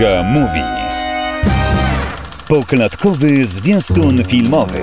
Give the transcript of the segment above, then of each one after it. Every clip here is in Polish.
Mega Movie. Poklatkowy zwiastun filmowy.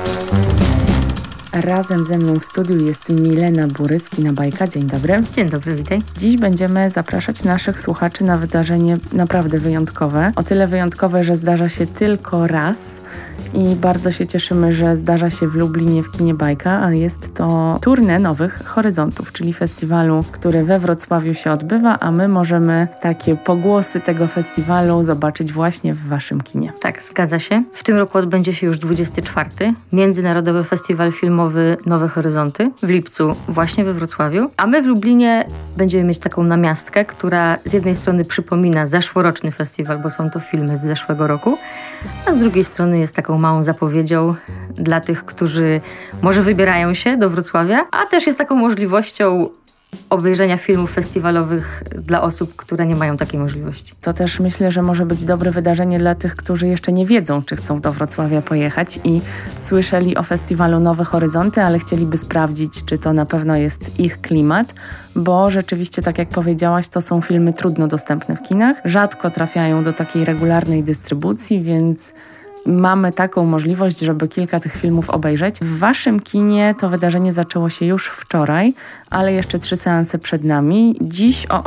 Razem ze mną w studiu jest Milena Buryski-Nabajka. Dzień dobry. Dzień dobry, witaj. Dziś będziemy zapraszać naszych słuchaczy na wydarzenie naprawdę wyjątkowe. O tyle wyjątkowe, że zdarza się tylko raz i bardzo się cieszymy, że zdarza się w Lublinie w kinie Bajka, a jest to tournée Nowych Horyzontów, czyli festiwalu, który we Wrocławiu się odbywa, a my możemy takie pogłosy tego festiwalu zobaczyć właśnie w waszym kinie. Tak, zgadza się. W tym roku odbędzie się już 24. Międzynarodowy Festiwal Filmowy Nowe Horyzonty w lipcu właśnie we Wrocławiu, a my w Lublinie będziemy mieć taką namiastkę, która z jednej strony przypomina zeszłoroczny festiwal, bo są to filmy z zeszłego roku, a z drugiej strony jest taką małą zapowiedzią dla tych, którzy może wybierają się do Wrocławia, a też jest taką możliwością obejrzenia filmów festiwalowych dla osób, które nie mają takiej możliwości. To też myślę, że może być dobre wydarzenie dla tych, którzy jeszcze nie wiedzą, czy chcą do Wrocławia pojechać i słyszeli o festiwalu Nowe Horyzonty, ale chcieliby sprawdzić, czy to na pewno jest ich klimat, bo rzeczywiście, tak jak powiedziałaś, to są filmy trudno dostępne w kinach, rzadko trafiają do takiej regularnej dystrybucji, więc mamy taką możliwość, żeby kilka tych filmów obejrzeć. W waszym kinie to wydarzenie zaczęło się już wczoraj, ale jeszcze 3 seanse przed nami. Dziś o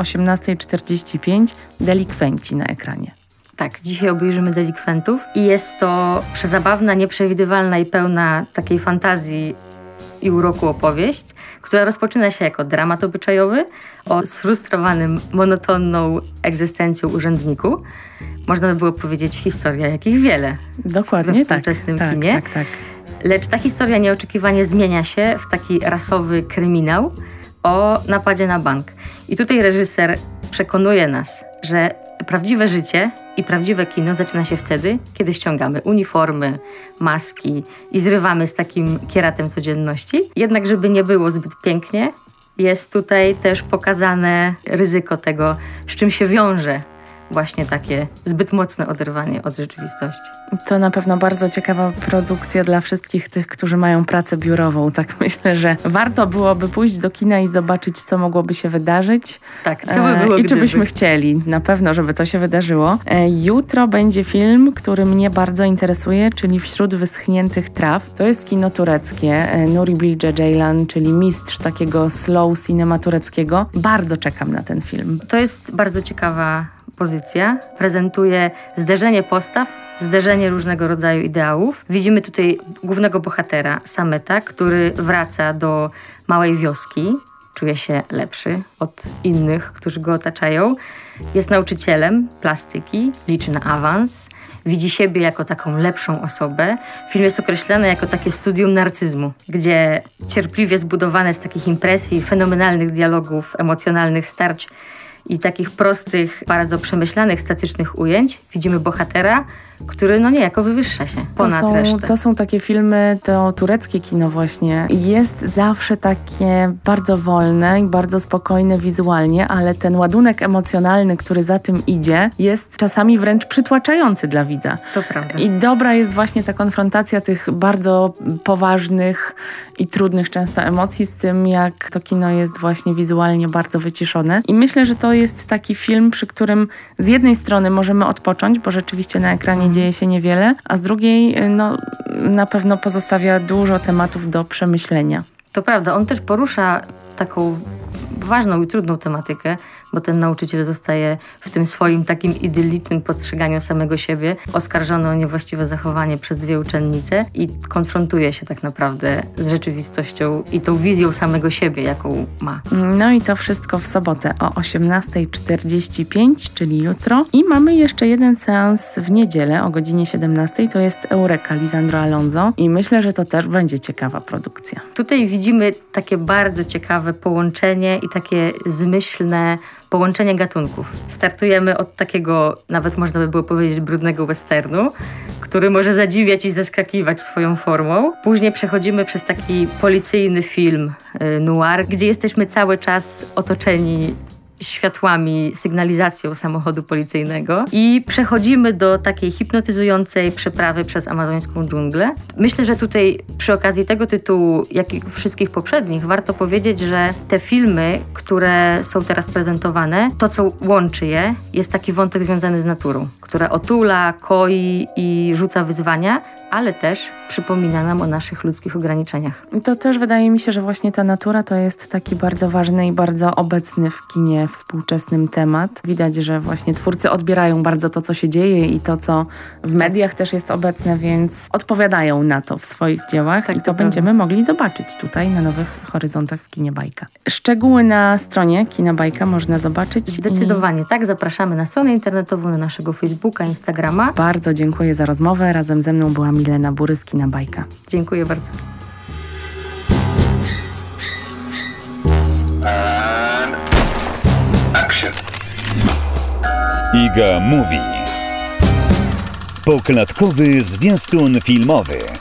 18:45 Delikwenci na ekranie. Tak, dzisiaj obejrzymy Delikwentów i jest to przezabawna, nieprzewidywalna i pełna takiej fantazji i uroku opowieść, która rozpoczyna się jako dramat obyczajowy o sfrustrowanym, monotonną egzystencją urzędniku. Można by było powiedzieć historia, jakich wiele. Dokładnie, we współczesnym kinie. Tak. Lecz ta historia nieoczekiwanie zmienia się w taki rasowy kryminał o napadzie na bank. I tutaj reżyser przekonuje nas, że prawdziwe życie i prawdziwe kino zaczyna się wtedy, kiedy ściągamy uniformy, maski i zrywamy z takim kieratem codzienności. Jednak żeby nie było zbyt pięknie, jest tutaj też pokazane ryzyko tego, z czym się wiąże właśnie takie zbyt mocne oderwanie od rzeczywistości. To na pewno bardzo ciekawa produkcja dla wszystkich tych, którzy mają pracę biurową. Tak myślę, że warto byłoby pójść do kina i zobaczyć, co mogłoby się wydarzyć. Tak, co by było, i czy byśmy chcieli. Na pewno, żeby to się wydarzyło. Jutro będzie film, który mnie bardzo interesuje, czyli Wśród wyschniętych traw. To jest kino tureckie. Nuri Bilge Ceylan, czyli mistrz takiego slow cinema tureckiego. Bardzo czekam na ten film. To jest bardzo ciekawa pozycja. Prezentuje zderzenie postaw, zderzenie różnego rodzaju ideałów. Widzimy tutaj głównego bohatera, Sameta, który wraca do małej wioski. Czuje się lepszy od innych, którzy go otaczają. Jest nauczycielem plastyki, liczy na awans. Widzi siebie jako taką lepszą osobę. Film jest określany jako takie studium narcyzmu, gdzie cierpliwie zbudowane z takich impresji, fenomenalnych dialogów, emocjonalnych starć i takich prostych, bardzo przemyślanych, statycznych ujęć widzimy bohatera, który niejako wywyższa się ponad resztę. To są takie filmy, to tureckie kino właśnie jest zawsze takie bardzo wolne i bardzo spokojne wizualnie, ale ten ładunek emocjonalny, który za tym idzie, jest czasami wręcz przytłaczający dla widza. To prawda. I dobra jest właśnie ta konfrontacja tych bardzo poważnych i trudnych często emocji z tym, jak to kino jest właśnie wizualnie bardzo wyciszone. I myślę, że to jest taki film, przy którym z jednej strony możemy odpocząć, bo rzeczywiście na ekranie dzieje się niewiele, a z drugiej na pewno pozostawia dużo tematów do przemyślenia. To prawda, on też porusza taką ważną i trudną tematykę, bo ten nauczyciel zostaje w tym swoim takim idyllicznym postrzeganiu samego siebie oskarżony o niewłaściwe zachowanie przez 2 uczennice i konfrontuje się tak naprawdę z rzeczywistością i tą wizją samego siebie, jaką ma. No i to wszystko w sobotę o 18:45, czyli jutro. I mamy jeszcze jeden seans w niedzielę o godzinie 17:00. To jest Eureka Lisandro Alonso i myślę, że to też będzie ciekawa produkcja. Tutaj widzimy takie bardzo ciekawe połączenie i takie zmyślne połączenie gatunków. Startujemy od takiego, nawet można by było powiedzieć, brudnego westernu, który może zadziwiać i zaskakiwać swoją formą. Później przechodzimy przez taki policyjny film noir, gdzie jesteśmy cały czas otoczeni światłami, sygnalizacją samochodu policyjnego i przechodzimy do takiej hipnotyzującej przeprawy przez amazońską dżunglę. Myślę, że tutaj przy okazji tego tytułu, jak i wszystkich poprzednich, warto powiedzieć, że te filmy, które są teraz prezentowane, to co łączy je, jest taki wątek związany z naturą, która otula, koi i rzuca wyzwania, ale też przypomina nam o naszych ludzkich ograniczeniach. To też wydaje mi się, że właśnie ta natura to jest taki bardzo ważny i bardzo obecny w kinie współczesnym temat. Widać, że właśnie twórcy odbierają bardzo to, co się dzieje i to, co w mediach też jest obecne, więc odpowiadają na to w swoich dziełach i to będziemy mogli zobaczyć tutaj na Nowych Horyzontach w kinie Bajka. Szczegóły na stronie Kina Bajka można zobaczyć. Zdecydowanie tak, zapraszamy na stronę internetową, na naszego Facebooka, Instagrama. Bardzo dziękuję za rozmowę. Razem ze mną była Milena Bury z Kina Bajka. Dziękuję bardzo. Iga Mówi. Poklatkowy zwiastun filmowy.